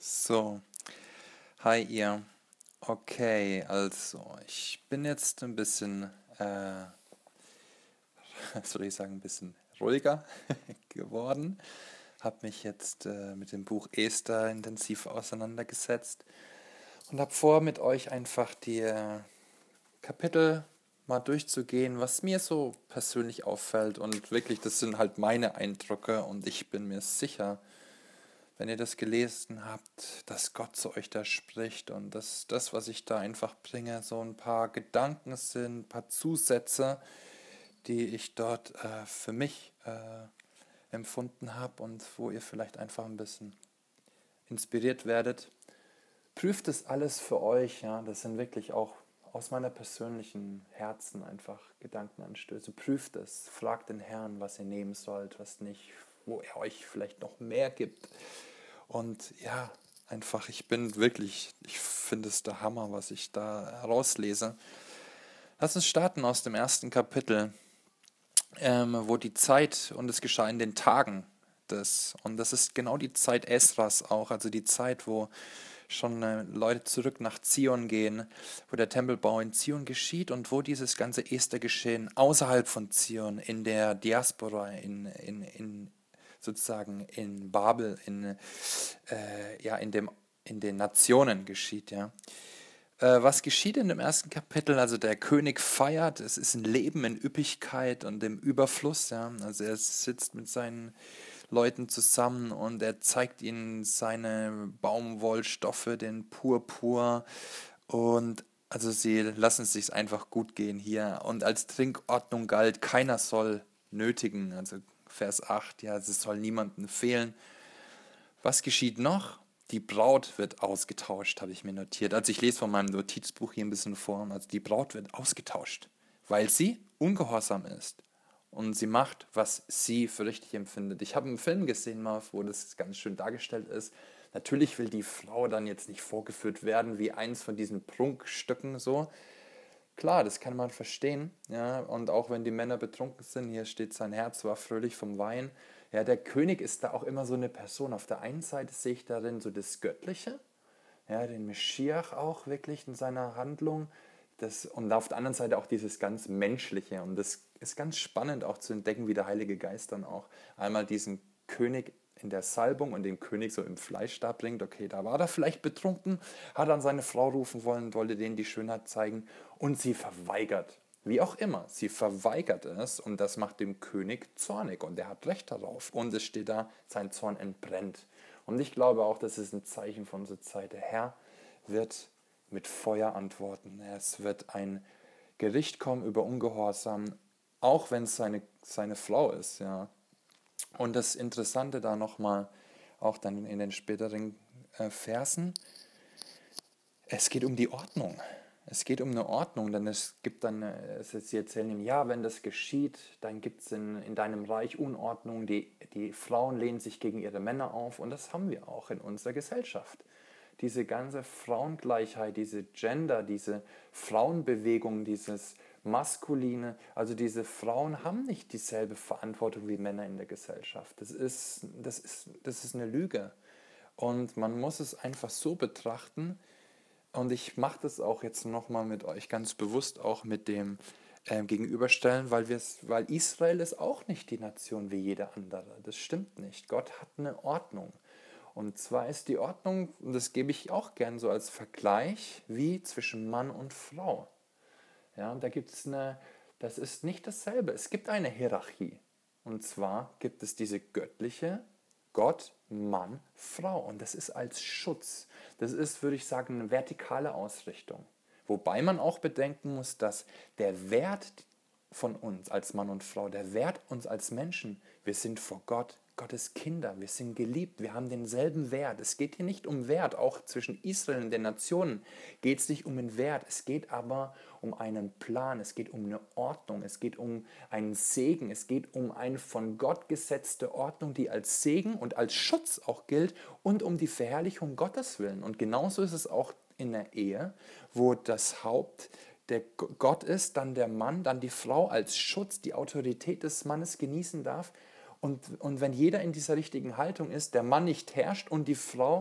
So, hi ihr. Okay, also ich bin jetzt ein bisschen, was soll ich sagen, ein bisschen ruhiger geworden. Habe mich jetzt mit dem Buch Esther intensiv auseinandergesetzt und habe vor, mit euch einfach die Kapitel mal durchzugehen, was mir so persönlich auffällt. Und wirklich, das sind halt meine Eindrücke und ich bin mir sicher, wenn ihr das gelesen habt, dass Gott zu euch da spricht und dass das, was ich da einfach bringe, so ein paar Gedanken sind, ein paar Zusätze, die ich dort für mich empfunden habe und wo ihr vielleicht einfach ein bisschen inspiriert werdet. Prüft es alles für euch, ja, das sind wirklich auch aus meiner persönlichen Herzen einfach Gedankenanstöße. Prüft es, fragt den Herrn, was ihr nehmen sollt, was nicht, wo er euch vielleicht noch mehr gibt. Und ja, einfach, ich finde es der Hammer, was ich da herauslese. Lass uns starten aus dem ersten Kapitel, wo die Zeit, und es geschah in den Tagen und das ist genau die Zeit Esras auch, also die Zeit, wo schon Leute zurück nach Zion gehen, wo der Tempelbau in Zion geschieht und wo dieses ganze Esther-Geschehen außerhalb von Zion, in der Diaspora, sozusagen in Babel, ja, in den Nationen geschieht, ja. Was geschieht in dem ersten Kapitel? Also der König feiert, es ist ein Leben in Üppigkeit und im Überfluss, ja. Also er sitzt mit seinen Leuten zusammen und er zeigt ihnen seine Baumwollstoffe, den Purpur, und also sie lassen es sich einfach gut gehen hier. Und als Trinkordnung galt, keiner soll nötigen, also Vers 8, ja, es soll niemandem fehlen. Was geschieht noch? Die Braut wird ausgetauscht, habe ich mir notiert. Also ich lese von meinem Notizbuch hier ein bisschen vor. Also die Braut wird ausgetauscht, weil sie ungehorsam ist. Und sie macht, was sie für richtig empfindet. Ich habe einen Film gesehen, mal, wo das ganz schön dargestellt ist. Natürlich will die Frau dann jetzt nicht vorgeführt werden wie eins von diesen Prunkstücken so. Klar, das kann man verstehen, ja, und auch wenn die Männer betrunken sind, hier steht, sein Herz war fröhlich vom Wein. Ja, der König ist da auch immer so eine Person. Auf der einen Seite sehe ich darin so das Göttliche, ja, den Meschiach auch wirklich in seiner Handlung, und auf der anderen Seite auch dieses ganz Menschliche. Und das ist ganz spannend auch zu entdecken, wie der Heilige Geist dann auch einmal diesen König in der Salbung und den König so im Fleisch da bringt. Okay, da war er vielleicht betrunken, hat dann seine Frau rufen wollen, wollte denen die Schönheit zeigen und sie verweigert. Wie auch immer, sie verweigert es und das macht dem König zornig und er hat Recht darauf. Und es steht da, sein Zorn entbrennt. Und ich glaube auch, das ist ein Zeichen von unserer Zeit. Der Herr wird mit Feuer antworten. Es wird ein Gericht kommen über Ungehorsam, auch wenn es seine Frau ist. Ja. Und das Interessante da nochmal, auch dann in den späteren Versen, es geht um die Ordnung. Es geht um eine Ordnung, denn es gibt dann, sie erzählen ihm, ja, wenn das geschieht, dann gibt es in deinem Reich Unordnung, die Frauen lehnen sich gegen ihre Männer auf und das haben wir auch in unserer Gesellschaft. Diese ganze Frauengleichheit, diese Gender, diese Frauenbewegung, dieses Maskuline, also diese Frauen haben nicht dieselbe Verantwortung wie Männer in der Gesellschaft. Das ist eine Lüge. Und man muss es einfach so betrachten, und ich mache das auch jetzt nochmal mit euch ganz bewusst auch mit dem Gegenüberstellen, weil Israel ist auch nicht die Nation wie jede andere. Das stimmt nicht. Gott hat eine Ordnung. Und zwar ist die Ordnung, und das gebe ich auch gern so als Vergleich, wie zwischen Mann und Frau. Ja, und das ist nicht dasselbe. Es gibt eine Hierarchie. Und zwar gibt es diese göttliche Gott, Mann, Frau. Und das ist als Schutz. Das ist, würde ich sagen, eine vertikale Ausrichtung. Wobei man auch bedenken muss, dass der Wert von uns als Mann und Frau, der Wert uns als Menschen, wir sind vor Gott, Gottes Kinder, wir sind geliebt, wir haben denselben Wert. Es geht hier nicht um Wert, auch zwischen Israel und den Nationen geht es nicht um den Wert, es geht aber um einen Plan, es geht um eine Ordnung, es geht um einen Segen, es geht um eine von Gott gesetzte Ordnung, die als Segen und als Schutz auch gilt und um die Verherrlichung Gottes willen. Und genauso ist es auch in der Ehe, wo das Haupt der Gott ist, dann der Mann, dann die Frau als Schutz, die Autorität des Mannes genießen darf. Und wenn jeder in dieser richtigen Haltung ist, der Mann nicht herrscht und die Frau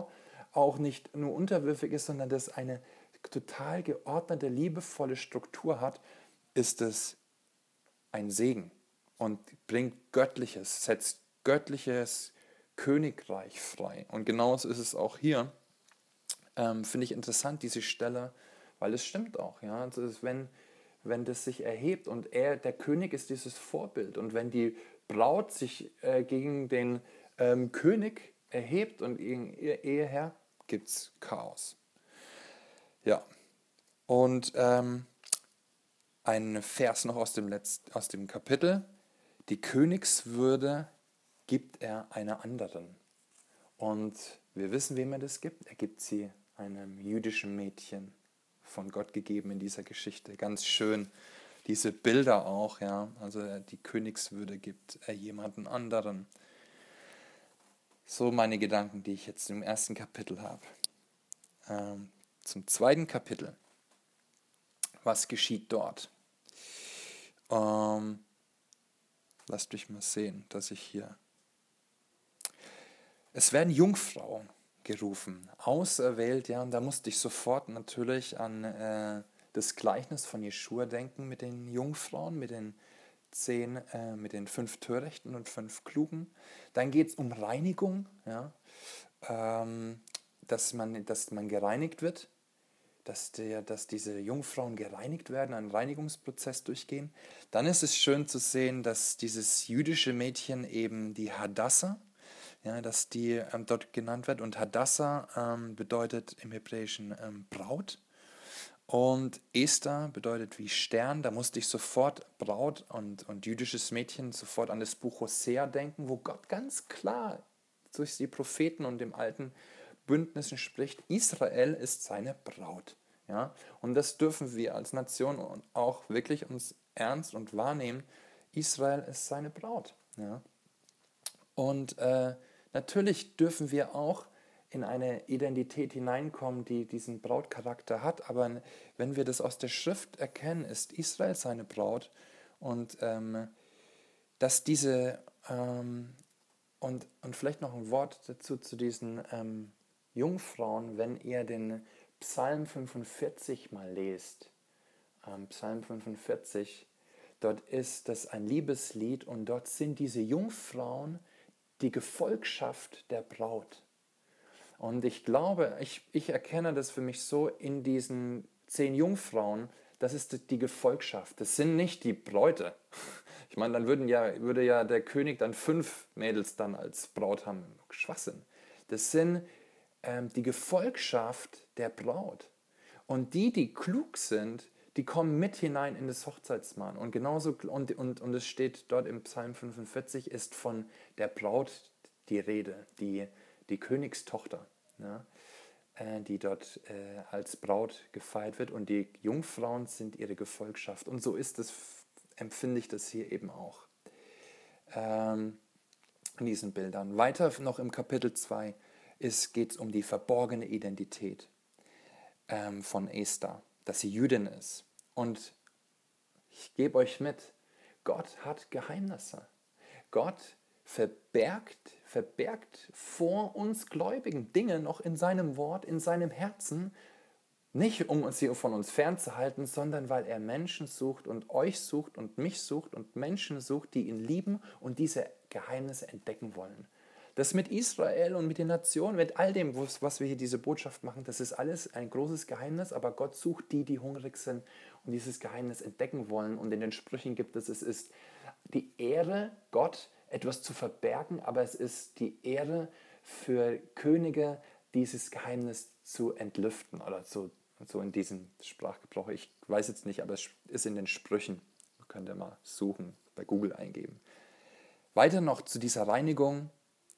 auch nicht nur unterwürfig ist, sondern das eine total geordnete, liebevolle Struktur hat, ist es ein Segen und bringt Göttliches, setzt göttliches Königreich frei. Und genauso ist es auch hier. Finde ich interessant, diese Stelle, weil es stimmt auch. Ja? Also wenn das sich erhebt und der König ist dieses Vorbild und wenn die Braut sich gegen den König erhebt und gegen ihr Eheherr, gibt es Chaos. Ja, und ein Vers noch aus dem Kapitel. Die Königswürde gibt er einer anderen. Und wir wissen, wem er das gibt. Er gibt sie einem jüdischen Mädchen, von Gott gegeben in dieser Geschichte. Ganz schön, diese Bilder auch, ja. Also die Königswürde gibt er jemanden anderen. So meine Gedanken, die ich jetzt im ersten Kapitel habe. Zum zweiten Kapitel. Was geschieht dort? Lasst mich mal sehen, dass ich hier... Es werden Jungfrauen gerufen, auserwählt, ja, und da musste ich sofort natürlich an das Gleichnis von Jeschua denken mit den Jungfrauen, mit den 5 Törichten und 5 Klugen. Dann geht es um Reinigung, ja, dass man gereinigt wird, dass diese Jungfrauen gereinigt werden, einen Reinigungsprozess durchgehen. Dann ist es schön zu sehen, dass dieses jüdische Mädchen eben die Hadassah, ja, dass die dort genannt wird. Und Hadassah bedeutet im Hebräischen Braut. Und Esther bedeutet wie Stern. Da musste ich sofort Braut und jüdisches Mädchen sofort an das Buch Hosea denken, wo Gott ganz klar durch die Propheten und dem alten Bündnissen spricht, Israel ist seine Braut. Ja? Und das dürfen wir als Nation auch wirklich uns ernst und wahrnehmen. Israel ist seine Braut. Ja? Und natürlich dürfen wir auch in eine Identität hineinkommen, die diesen Brautcharakter hat. Aber wenn wir das aus der Schrift erkennen, ist Israel seine Braut. Und dass diese, und vielleicht noch ein Wort dazu zu diesen Jungfrauen, wenn ihr den Psalm 45 mal lest. Psalm 45, dort ist das ein Liebeslied und dort sind diese Jungfrauen die Gefolgschaft der Braut. Und ich glaube, ich erkenne das für mich so in diesen 10 Jungfrauen, das ist die Gefolgschaft. Das sind nicht die Bräute. Ich meine, dann würde ja der König dann 5 Mädels dann als Braut haben. Schwachsinn. Das sind die Gefolgschaft der Braut. Und die klug sind, die kommen mit hinein in das Hochzeitsmahl. Und genauso, und es steht dort im Psalm 45, ist von der Braut die Rede, die Königstochter, ja, die dort als Braut gefeiert wird. Und die Jungfrauen sind ihre Gefolgschaft. Und so ist es, empfinde ich das hier eben auch in diesen Bildern. Weiter noch im Kapitel 2 geht es um die verborgene Identität von Esther, dass sie Jüdin ist. Und ich gebe euch mit, Gott hat Geheimnisse. Gott verbergt vor uns Gläubigen Dinge noch in seinem Wort, in seinem Herzen, nicht um sie von uns fernzuhalten, sondern weil er Menschen sucht und euch sucht und mich sucht und Menschen sucht, die ihn lieben und diese Geheimnisse entdecken wollen. Das mit Israel und mit den Nationen, mit all dem, was wir hier diese Botschaft machen, das ist alles ein großes Geheimnis, aber Gott sucht die, die hungrig sind und dieses Geheimnis entdecken wollen. Und in den Sprüchen gibt es ist die Ehre, Gott etwas zu verbergen, aber es ist die Ehre für Könige, dieses Geheimnis zu entlüften oder so in diesem Sprachgebrauch. Ich weiß jetzt nicht, aber es ist in den Sprüchen. Könnt ihr mal suchen, bei Google eingeben. Weiter noch zu dieser Reinigung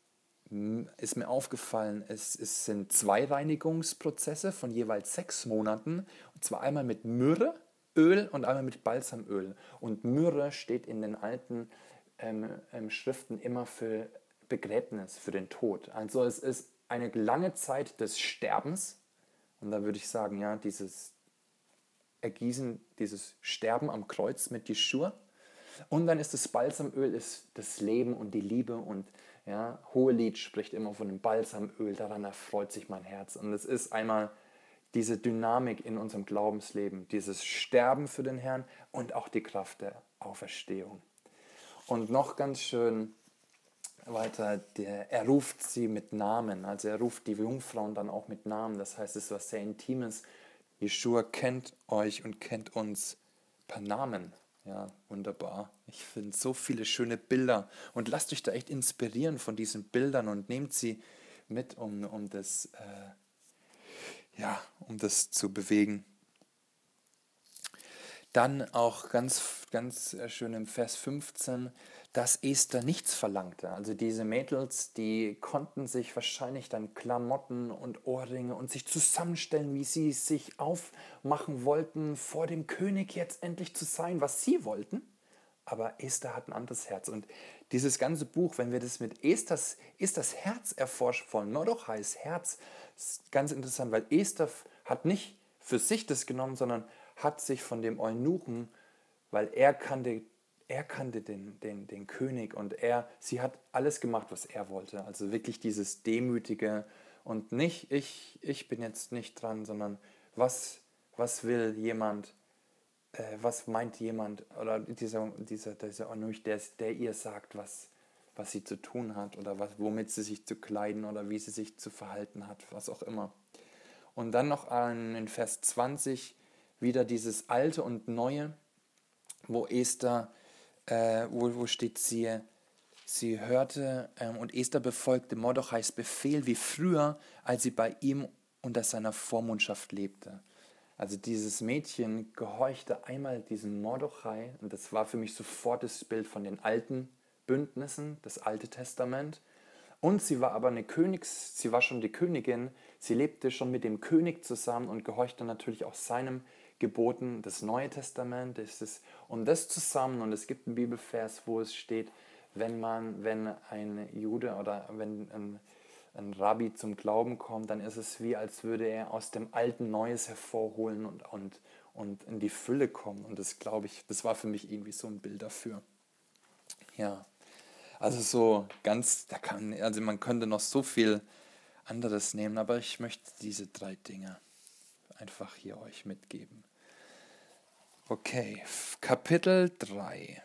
ist mir aufgefallen, es sind 2 Reinigungsprozesse von jeweils 6 Monaten. Und zwar einmal mit Myrrhe, Öl und einmal mit Balsamöl. Und Myrrhe steht in den alten Schriften immer für Begräbnis, für den Tod. Also es ist eine lange Zeit des Sterbens. Und da würde ich sagen, ja, dieses Ergießen, dieses Sterben am Kreuz mit Jeschua. Und dann ist das Balsamöl ist das Leben und die Liebe und Ja, Hohelied spricht immer von dem Balsamöl, daran erfreut sich mein Herz. Und es ist einmal diese Dynamik in unserem Glaubensleben, dieses Sterben für den Herrn und auch die Kraft der Auferstehung. Und noch ganz schön weiter, er ruft sie mit Namen, also er ruft die Jungfrauen dann auch mit Namen, das heißt, es ist was sehr Intimes. Jeshua kennt euch und kennt uns per Namen. Ja, wunderbar. Ich finde so viele schöne Bilder und lasst euch da echt inspirieren von diesen Bildern und nehmt sie mit, um das zu bewegen. Dann auch ganz schön im Vers 15, dass Esther nichts verlangte. Also diese Mädels, die konnten sich wahrscheinlich dann Klamotten und Ohrringe und sich zusammenstellen, wie sie sich aufmachen wollten, vor dem König jetzt endlich zu sein, was sie wollten. Aber Esther hat ein anderes Herz. Und dieses ganze Buch, wenn wir das mit Esthers Herz erforschen wollen, Mordechais Herz, ist ganz interessant, weil Esther hat nicht für sich das genommen, sondern hat sich von dem Eunuchen, weil er kannte den König und sie hat alles gemacht, was er wollte. Also wirklich dieses Demütige und nicht, ich bin jetzt nicht dran, sondern was will jemand, was meint jemand, oder dieser Eunuch, der ihr sagt, was sie zu tun hat oder womit sie sich zu kleiden oder wie sie sich zu verhalten hat, was auch immer. Und dann noch in Vers 20 wieder dieses Alte und Neue, wo Esther, wo steht sie hörte und Esther befolgte Mordechais Befehl wie früher, als sie bei ihm unter seiner Vormundschaft lebte. Also dieses Mädchen gehorchte einmal diesem Mordechai und das war für mich sofort das Bild von den alten Bündnissen, das Alte Testament. Und sie war aber sie war schon die Königin, sie lebte schon mit dem König zusammen und gehorchte natürlich auch seinem Geboten, das Neue Testament. Und das zusammen, und es gibt einen Bibelvers, wo es steht, wenn ein Jude oder wenn ein Rabbi zum Glauben kommt, dann ist es wie, als würde er aus dem Alten Neues hervorholen und in die Fülle kommen. Und das, glaube ich, das war für mich irgendwie so ein Bild dafür. Ja. Also so ganz, also man könnte noch so viel anderes nehmen, aber ich möchte diese 3 Dinge einfach hier euch mitgeben. Okay, Kapitel 3.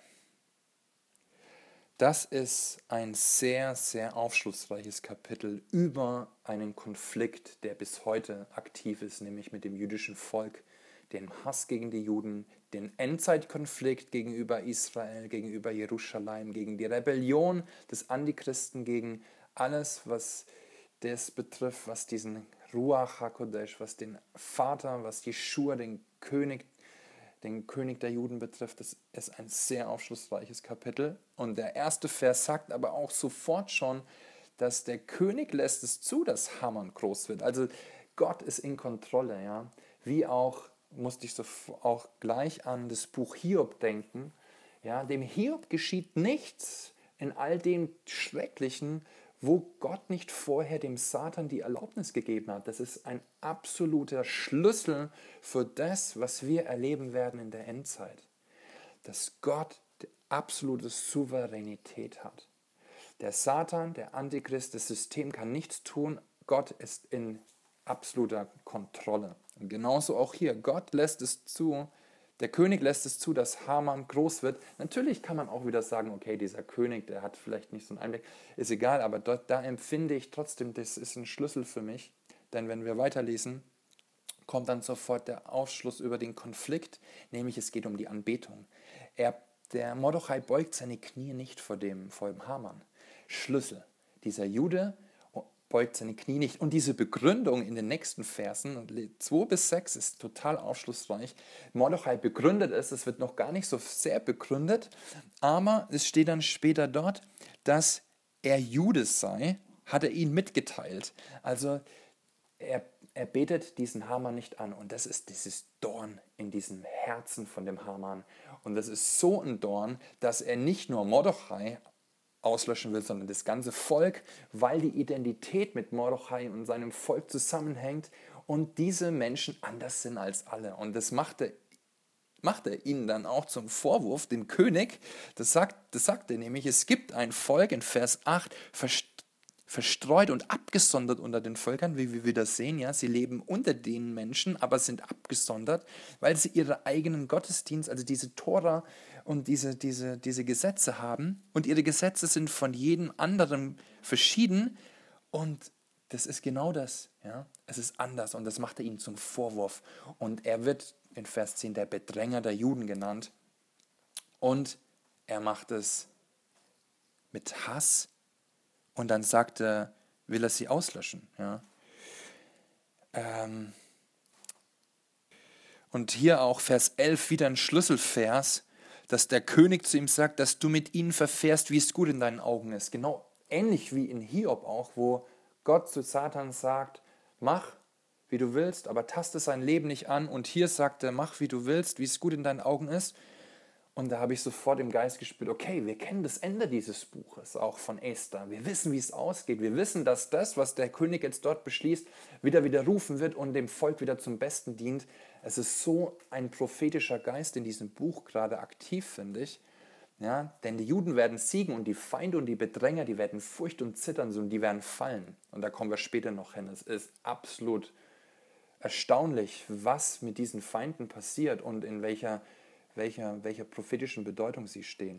Das ist ein sehr, sehr aufschlussreiches Kapitel über einen Konflikt, der bis heute aktiv ist, nämlich mit dem jüdischen Volk, dem Hass gegen die Juden, den Endzeitkonflikt gegenüber Israel, gegenüber Jerusalem, gegen die Rebellion des Antichristen, gegen alles, was das betrifft, was diesen Ruach HaKodesh, was den Vater, was Jeschua, den König der Juden betrifft. Das ist ein sehr aufschlussreiches Kapitel. Und der erste Vers sagt aber auch sofort schon, dass der König lässt es zu, dass Haman groß wird. Also Gott ist in Kontrolle, ja. Wie auch musste ich so auch gleich an das Buch Hiob denken. Ja, dem Hiob geschieht nichts in all dem Schrecklichen, wo Gott nicht vorher dem Satan die Erlaubnis gegeben hat. Das ist ein absoluter Schlüssel für das, was wir erleben werden in der Endzeit. Dass Gott die absolute Souveränität hat. Der Satan, der Antichrist, das System kann nichts tun. Gott ist in absoluter Kontrolle. Und genauso auch hier. Gott lässt es zu, der König lässt es zu, dass Haman groß wird. Natürlich kann man auch wieder sagen, okay, dieser König, der hat vielleicht nicht so einen Einblick, ist egal, aber da empfinde ich trotzdem, das ist ein Schlüssel für mich. Denn wenn wir weiterlesen, kommt dann sofort der Aufschluss über den Konflikt, nämlich es geht um die Anbetung. Der Mordechai beugt seine Knie nicht vor dem Haman. Schlüssel. Dieser Jude beugt seine Knie nicht. Und diese Begründung in den nächsten Versen, 2-6, ist total aufschlussreich. Mordechai begründet es wird noch gar nicht so sehr begründet, aber es steht dann später dort, dass er Jude sei, hat er ihn mitgeteilt. Also er betet diesen Haman nicht an. Und das ist dieses Dorn in diesem Herzen von dem Haman. Und das ist so ein Dorn, dass er nicht nur Mordechai auslöschen will, sondern das ganze Volk, weil die Identität mit Mordechai und seinem Volk zusammenhängt und diese Menschen anders sind als alle. Und das macht er macht er ihnen dann auch zum Vorwurf, dem König. Das sagt er nämlich, es gibt ein Volk in Vers 8, verstreut und abgesondert unter den Völkern, wie wir das sehen, ja, sie leben unter den Menschen, aber sind abgesondert, weil sie ihre eigenen Gottesdienste, also diese Tora und diese Gesetze haben, und ihre Gesetze sind von jedem anderen verschieden, und das ist genau das, ja, es ist anders, und das macht er ihnen zum Vorwurf, und er wird in Vers 10 der Bedränger der Juden genannt, und er macht es mit Hass. Und dann will er sie auslöschen. Ja. Und hier auch Vers 11 wieder ein Schlüsselvers, dass der König zu ihm sagt, dass du mit ihnen verfährst, wie es gut in deinen Augen ist. Genau ähnlich wie in Hiob auch, wo Gott zu Satan sagt, mach, wie du willst, aber taste sein Leben nicht an. Und hier sagt er, mach, wie du willst, wie es gut in deinen Augen ist. Und da habe ich sofort im Geist gespürt, okay, wir kennen das Ende dieses Buches, auch von Esther. Wir wissen, wie es ausgeht. Wir wissen, dass das, was der König jetzt dort beschließt, wieder widerrufen wird und dem Volk wieder zum Besten dient. Es ist so ein prophetischer Geist in diesem Buch gerade aktiv, finde ich. Ja, denn die Juden werden siegen und die Feinde und die Bedränger, die werden Furcht und Zittern und die werden fallen. Und da kommen wir später noch hin. Es ist absolut erstaunlich, was mit diesen Feinden passiert und in welcher prophetischen Bedeutung sie stehen.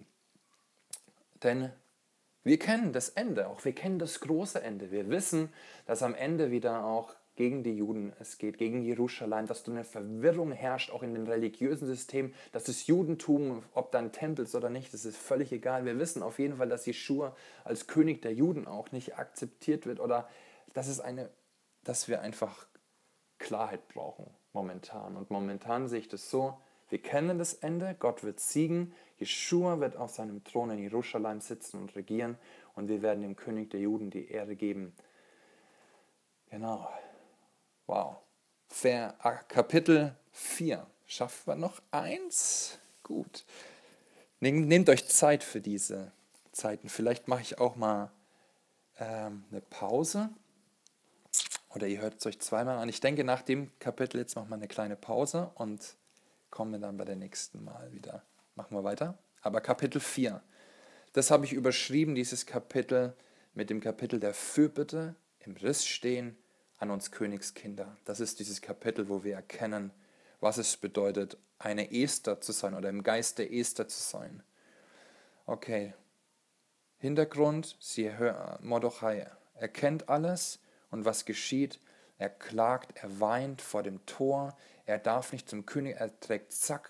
Denn wir kennen das Ende, auch wir kennen das große Ende. Wir wissen, dass am Ende wieder auch gegen die Juden es geht, gegen Jerusalem, dass da eine Verwirrung herrscht, auch in den religiösen Systemen, dass das Judentum, ob dann Tempel ist oder nicht, das ist völlig egal. Wir wissen auf jeden Fall, dass Jeschua als König der Juden auch nicht akzeptiert wird oder dass wir einfach Klarheit brauchen momentan. Und momentan sehe ich das so, wir kennen das Ende, Gott wird siegen, Jeschua wird auf seinem Thron in Jerusalem sitzen und regieren und wir werden dem König der Juden die Ehre geben. Genau. Wow. Kapitel 4. Schaffen wir noch eins? Gut. Nehmt euch Zeit für diese Zeiten. Vielleicht mache ich auch mal eine Pause. Oder ihr hört es euch zweimal an. Ich denke, nach dem Kapitel jetzt machen wir eine kleine Pause und kommen wir dann bei der nächsten Mal wieder. Machen wir weiter. Aber Kapitel 4, das habe ich überschrieben, dieses Kapitel, mit dem Kapitel der Fürbitte im Riss stehen an uns Königskinder. Das ist dieses Kapitel, wo wir erkennen, was es bedeutet, eine Esther zu sein oder im Geist der Esther zu sein. Okay, Hintergrund, Mordechai erkennt alles und was geschieht. Er klagt, er weint vor dem Tor, er darf nicht zum König, er trägt Sack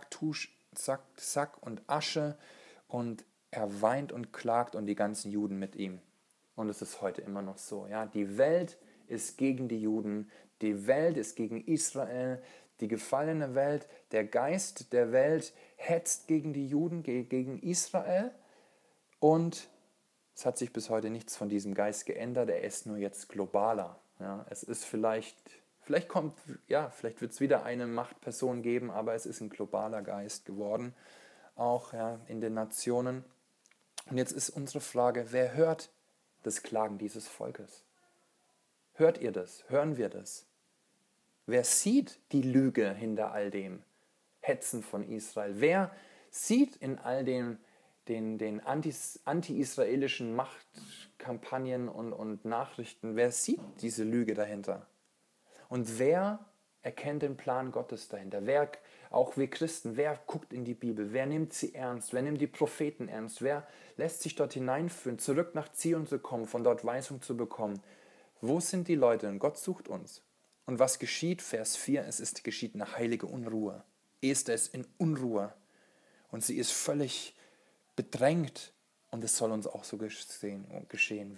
und Asche und er weint und klagt und die ganzen Juden mit ihm. Und es ist heute immer noch so. Ja? Die Welt ist gegen die Juden, die Welt ist gegen Israel, die gefallene Welt, der Geist der Welt hetzt gegen die Juden, gegen Israel und es hat sich bis heute nichts von diesem Geist geändert, er ist nur jetzt globaler. Ja? Es ist vielleicht wird es wieder eine Machtperson geben, aber es ist ein globaler Geist geworden, auch ja, in den Nationen. Und jetzt ist unsere Frage, wer hört das Klagen dieses Volkes? Hört ihr das? Hören wir das? Wer sieht die Lüge hinter all dem Hetzen von Israel? Wer sieht in all den anti-israelischen Machtkampagnen und Nachrichten, wer sieht diese Lüge dahinter? Und wer erkennt den Plan Gottes dahinter? Auch wir Christen, wer guckt in die Bibel? Wer nimmt sie ernst? Wer nimmt die Propheten ernst? Wer lässt sich dort hineinführen, zurück nach Zion zu kommen, von dort Weisung zu bekommen? Wo sind die Leute? Und Gott sucht uns. Und was geschieht? Vers 4, geschieht eine heilige Unruhe. Esther ist in Unruhe und sie ist völlig bedrängt und es soll uns auch so geschehen.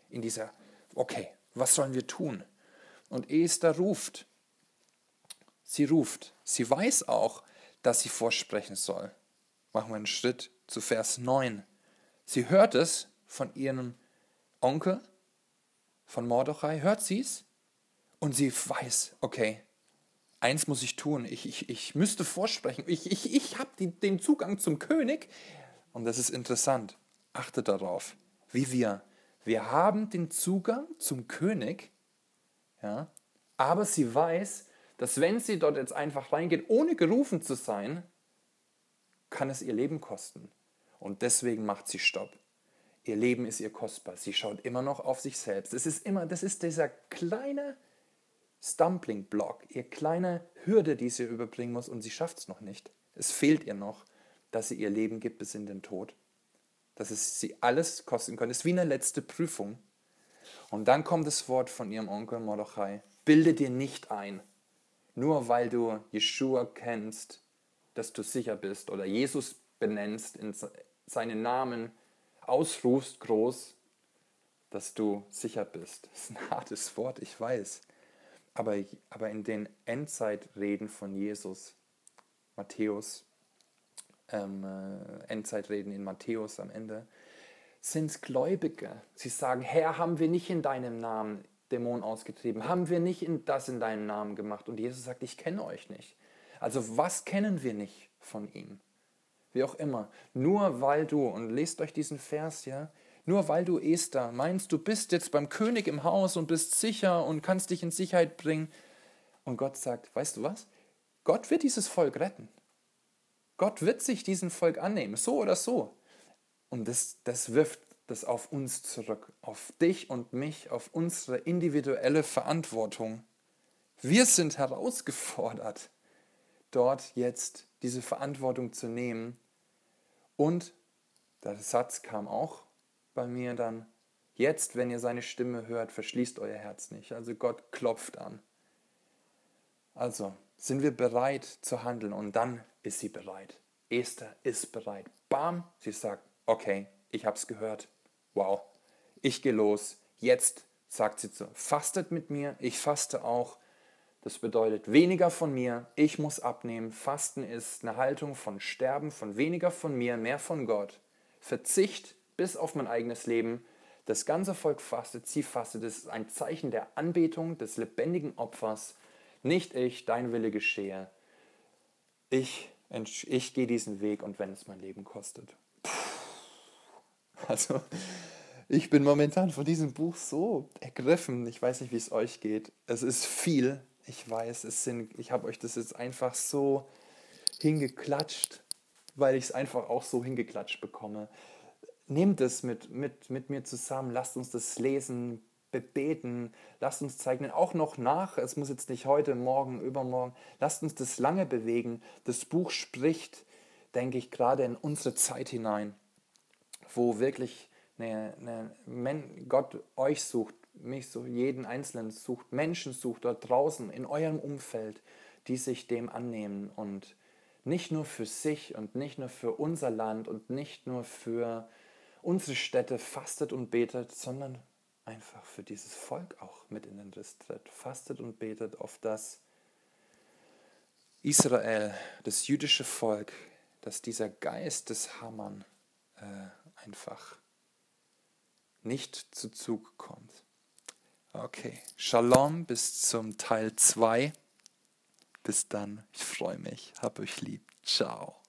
Was sollen wir tun? Und Esther ruft. Sie weiß auch, dass sie vorsprechen soll. Machen wir einen Schritt zu Vers 9. Sie hört es von ihrem Onkel, von Mordechai, hört sie es und sie weiß, okay, eins muss ich tun, ich müsste vorsprechen, ich habe den Zugang zum König und das ist interessant, achtet darauf, wir haben den Zugang zum König, ja, aber sie weiß, dass wenn sie dort jetzt einfach reingehen, ohne gerufen zu sein, kann es ihr Leben kosten. Und deswegen macht sie Stopp. Ihr Leben ist ihr kostbar. Sie schaut immer noch auf sich selbst. Das ist dieser kleine Stumbling-Block, ihr kleine Hürde, die sie überbringen muss, und sie schafft es noch nicht. Es fehlt ihr noch, dass sie ihr Leben gibt bis in den Tod. Dass es sie alles kosten könnte. Es ist wie eine letzte Prüfung. Und dann kommt das Wort von ihrem Onkel Mordechai. Bilde dir nicht ein, nur weil du Jeschua kennst, dass du sicher bist, oder Jesus benennst, in seinen Namen ausrufst groß, dass du sicher bist. Das ist ein hartes Wort, ich weiß. Aber in den Endzeitreden von Jesus, Matthäus, Endzeitreden in Matthäus am Ende, sind es Gläubige. Sie sagen, Herr, haben wir nicht in deinem Namen Dämonen ausgetrieben? Haben wir nicht das in deinem Namen gemacht? Und Jesus sagt, ich kenne euch nicht. Also was kennen wir nicht von ihm? Wie auch immer. Nur weil du, und lest euch diesen Vers, ja, nur weil du, Esther, meinst, du bist jetzt beim König im Haus und bist sicher und kannst dich in Sicherheit bringen. Und Gott sagt, weißt du was? Gott wird dieses Volk retten. Gott wird sich diesem Volk annehmen, so oder so. Und das wirft das auf uns zurück, auf dich und mich, auf unsere individuelle Verantwortung. Wir sind herausgefordert, dort jetzt diese Verantwortung zu nehmen. Und der Satz kam auch bei mir dann, jetzt, wenn ihr seine Stimme hört, verschließt euer Herz nicht. Also Gott klopft an. Also sind wir bereit zu handeln, und dann ist sie bereit. Esther ist bereit. Bam, sie sagt, okay, ich habe es gehört. Wow, ich gehe los. Jetzt sagt sie fastet mit mir, ich faste auch. Das bedeutet weniger von mir, ich muss abnehmen. Fasten ist eine Haltung von Sterben, von weniger von mir, mehr von Gott. Verzicht bis auf mein eigenes Leben. Das ganze Volk fastet, sie fastet. Das ist ein Zeichen der Anbetung, des lebendigen Opfers. Nicht ich, dein Wille geschehe. Ich gehe diesen Weg, und wenn es mein Leben kostet. Also, ich bin momentan von diesem Buch so ergriffen. Ich weiß nicht, wie es euch geht. Es ist viel. Ich weiß, ich habe euch das jetzt einfach so hingeklatscht, weil ich es einfach auch so hingeklatscht bekomme. Nehmt es mit mir zusammen. Lasst uns das lesen, beten. Lasst uns zeichnen, auch noch nach. Es muss jetzt nicht heute, morgen, übermorgen. Lasst uns das lange bewegen. Das Buch spricht, denke ich, gerade in unsere Zeit hinein, wo wirklich Gott euch sucht, mich sucht, jeden Einzelnen sucht, Menschen sucht dort draußen in eurem Umfeld, die sich dem annehmen, und nicht nur für sich und nicht nur für unser Land und nicht nur für unsere Städte fastet und betet, sondern einfach für dieses Volk auch mit in den Riss tritt. Fastet und betet, auf das Israel, das jüdische Volk, dass dieser Geist des Haman einfach nicht zu Zug kommt. Okay, Shalom, bis zum Teil 2. Bis dann, ich freue mich, hab euch lieb. Ciao.